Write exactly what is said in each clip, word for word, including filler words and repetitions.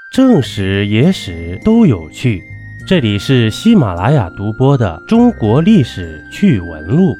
正史、野史都有趣。这里是喜马拉雅独播的中国历史趣闻录。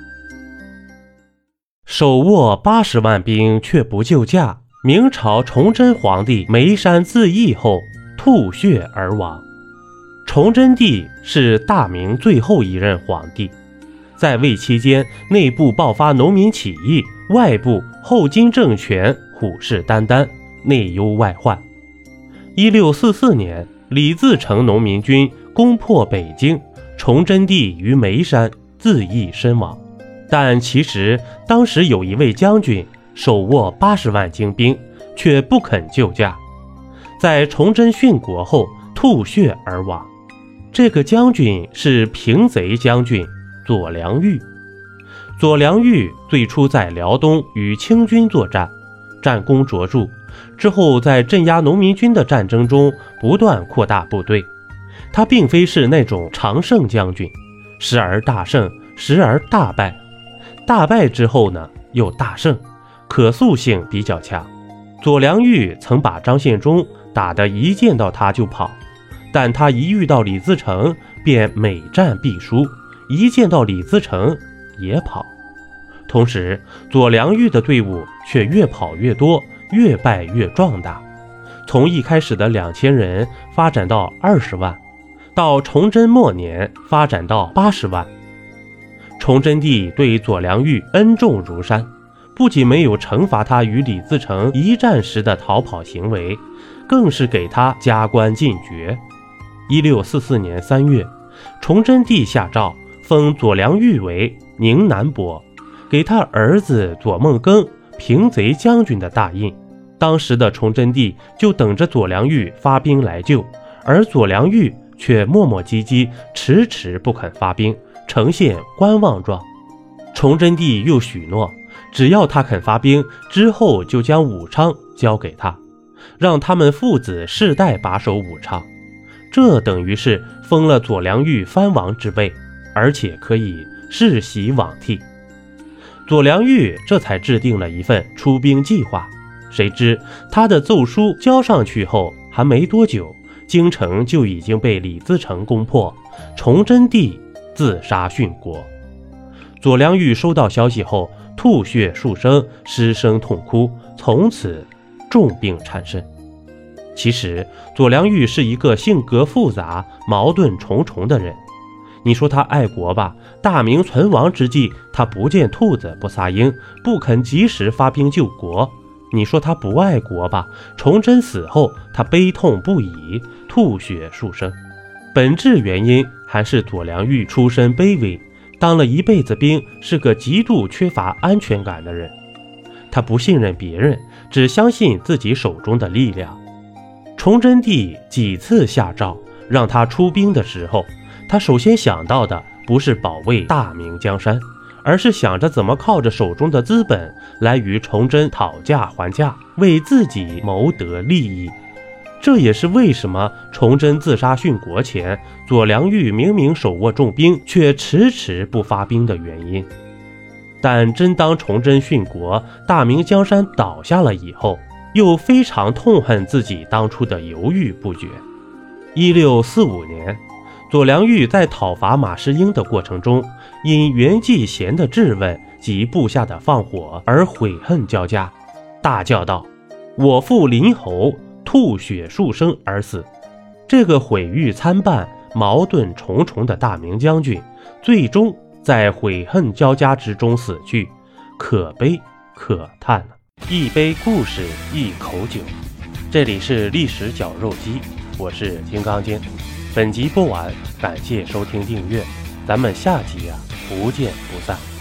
手握八十万兵却不救驾，明朝崇祯皇帝眉山自缢后吐血而亡。崇祯帝是大明最后一任皇帝，在位期间内部爆发农民起义，外部后金政权虎视眈眈，内忧外患。一六四四年，李自成农民军攻破北京，崇祯帝于眉山自缢身亡。但其实当时有一位将军手握八十万精兵，却不肯救驾，在崇祯殉国后吐血而亡。这个将军是平贼将军左良玉。左良玉最初在辽东与清军作战，战功卓著，之后在镇压农民军的战争中不断扩大部队。他并非是那种常胜将军，时而大胜，时而大败，大败之后呢又大胜，可塑性比较强。左良玉曾把张献忠打得一见到他就跑，但他一遇到李自成便每战必输，一见到李自成也跑。同时左良玉的队伍却越跑越多，越败越壮大，从一开始的两千人发展到二十万，到崇祯末年发展到八十万。崇祯帝对左良玉恩重如山，不仅没有惩罚他与李自成一战时的逃跑行为，更是给他加官进爵。一六四四年三月，崇祯帝下诏封左良玉为宁南伯，给他儿子左梦庚平贼将军的大印。当时的崇祯帝就等着左良玉发兵来救，而左良玉却磨磨唧唧，迟迟不肯发兵，呈现观望状。崇祯帝又许诺，只要他肯发兵，之后就将武昌交给他，让他们父子世代把守武昌。这等于是封了左良玉藩王之位，而且可以世袭罔替。左良玉这才制定了一份出兵计划，谁知他的奏书交上去后还没多久，京城就已经被李自成攻破，崇祯帝自杀殉国。左良玉收到消息后吐血数声，失声痛哭，从此重病缠身。其实左良玉是一个性格复杂、矛盾重重的人。你说他爱国吧，大明存亡之际，他不见兔子不撒鹰，不肯及时发兵救国。你说他不爱国吧，崇祯死后他悲痛不已，吐血数声。本质原因还是左良玉出身卑微，当了一辈子兵，是个极度缺乏安全感的人。他不信任别人，只相信自己手中的力量。崇祯帝几次下诏让他出兵的时候，他首先想到的不是保卫大明江山，而是想着怎么靠着手中的资本来与崇祯讨价还价，为自己谋得利益。这也是为什么崇祯自杀殉国前，左良玉明明手握重兵，却迟迟不发兵的原因。但真当崇祯殉国，大明江山倒下了以后，又非常痛恨自己当初的犹豫不决。一六四五年，左良玉在讨伐马士英的过程中，因袁继贤的质问及部下的放火而悔恨交加，大叫道：“我父林侯吐血数声而死。”这个毁誉参半、矛盾重重的大明将军，最终在悔恨交加之中死去，可悲可叹啊！一杯故事，一口酒。这里是历史绞肉机，我是金刚经。本集播完，感谢收听订阅，咱们下集啊，不见不散。